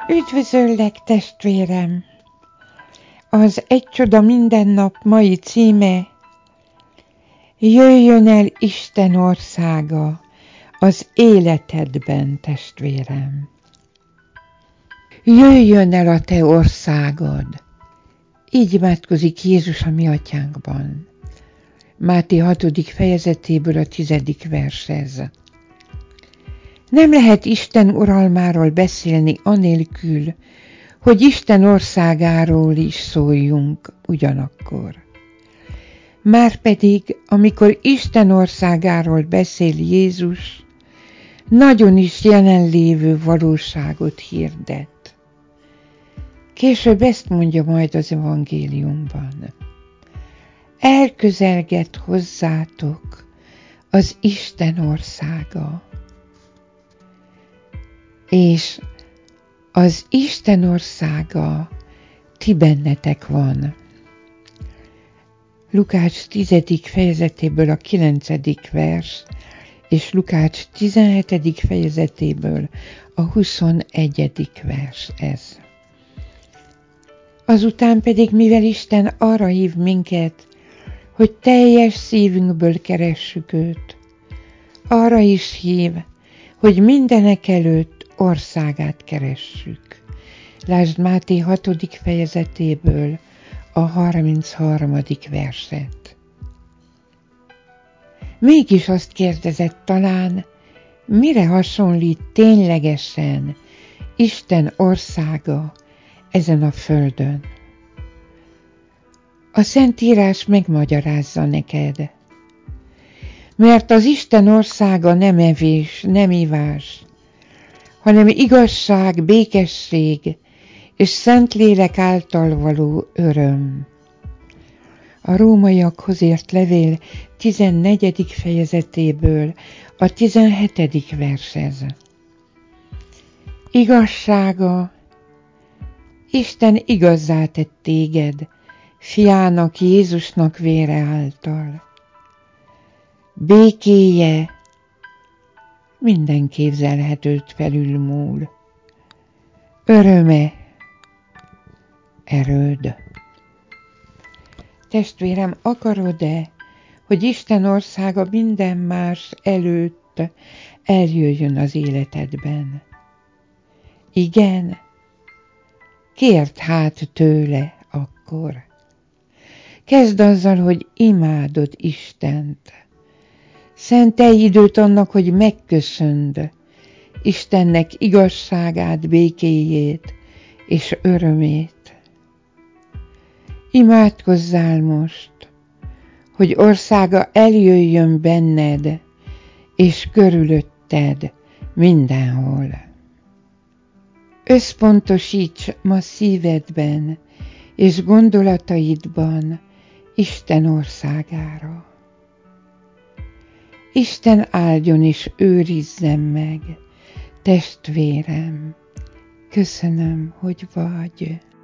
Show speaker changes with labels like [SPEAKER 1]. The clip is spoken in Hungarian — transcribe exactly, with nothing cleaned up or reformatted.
[SPEAKER 1] Üdvözöllek, testvérem! Az Egy csoda minden nap mai címe: Jöjjön el Isten országa az életedben, testvérem! Jöjjön el a te országod! Így imádkozik Jézus a mi atyánkban. Máté hatodik fejezetéből a tizedik vershez. Nem lehet Isten uralmáról beszélni anélkül, hogy Isten országáról is szóljunk ugyanakkor. Márpedig, amikor Isten országáról beszél Jézus, nagyon is jelenlévő valóságot hirdet. Később ezt mondja majd az evangéliumban. Elközelgett hozzátok az Isten országa. És az Isten országa ti bennetek van. Lukács tizedik fejezetéből a kilencedik vers, és Lukács tizenhetedik fejezetéből a huszonegyedik vers ez. Azután pedig, mivel Isten arra hív minket, hogy teljes szívünkből keressük őt, arra is hív, hogy mindenekelőtt országát keressük. Lásd Máté hatodik fejezetéből a harmincharmadik verset. Mégis azt kérdezett talán, mire hasonlít ténylegesen Isten országa ezen a földön? A Szentírás megmagyarázza neked. Mert az Isten országa nem evés, nem ivás, hanem igazság, békesség és Szentlélek által való öröm. A Rómaiakhoz írt levél tizennegyedik fejezetéből a tizenhetedik vershez. Igazsága, Isten igazzá tett téged, fiának, Jézusnak vére által. Békéje minden képzelhetőt felülmúl. Öröme, erőd. Testvérem, akarod-e, hogy Isten országa minden más előtt eljöjjön az életedben? Igen? Kérd hát tőle akkor. Kezd azzal, hogy imádod Istent. Szentelj időt annak, hogy megköszönd Istennek igazságát, békéjét és örömét. Imádkozzál most, hogy országa eljöjjön benned és körülötted mindenhol. Összpontosíts ma szívedben és gondolataidban Isten országára. Isten áldjon és őrizzen meg, testvérem, köszönöm, hogy vagy.